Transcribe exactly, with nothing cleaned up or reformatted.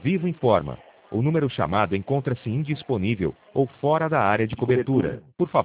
Vivo informa. O número chamado encontra-se indisponível ou fora da área de cobertura. Por favor,